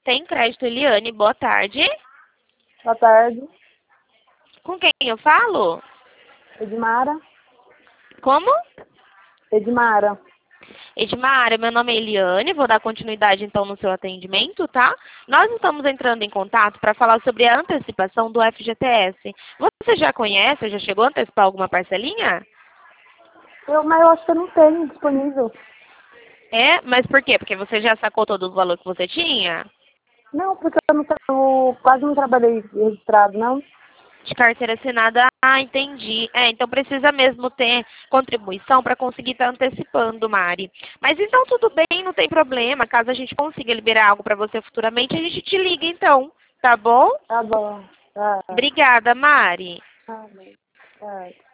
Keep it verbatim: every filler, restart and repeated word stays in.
Tem crédito, Eliane. Boa tarde. Boa tarde. Com quem eu falo? Edmara. Como? Edmara. Edmara, meu nome é Eliane, vou dar continuidade então no seu atendimento, tá? Nós estamos entrando em contato para falar sobre a antecipação do F G T S. Você já conhece, já chegou a antecipar alguma parcelinha? Eu, mas eu acho que eu não tenho disponível. É? Mas por quê? Porque você já sacou todo o valor que você tinha? Não, porque eu, não, eu quase não trabalhei registrado, não. De carteira assinada, ah, entendi. É, então precisa mesmo ter contribuição para conseguir estar antecipando, Mari. Mas então tudo bem, não tem problema. Caso a gente consiga liberar algo para você futuramente, a gente te liga então, tá bom? Tá bom. Tá. Obrigada, Mari. Tá bom. Tá.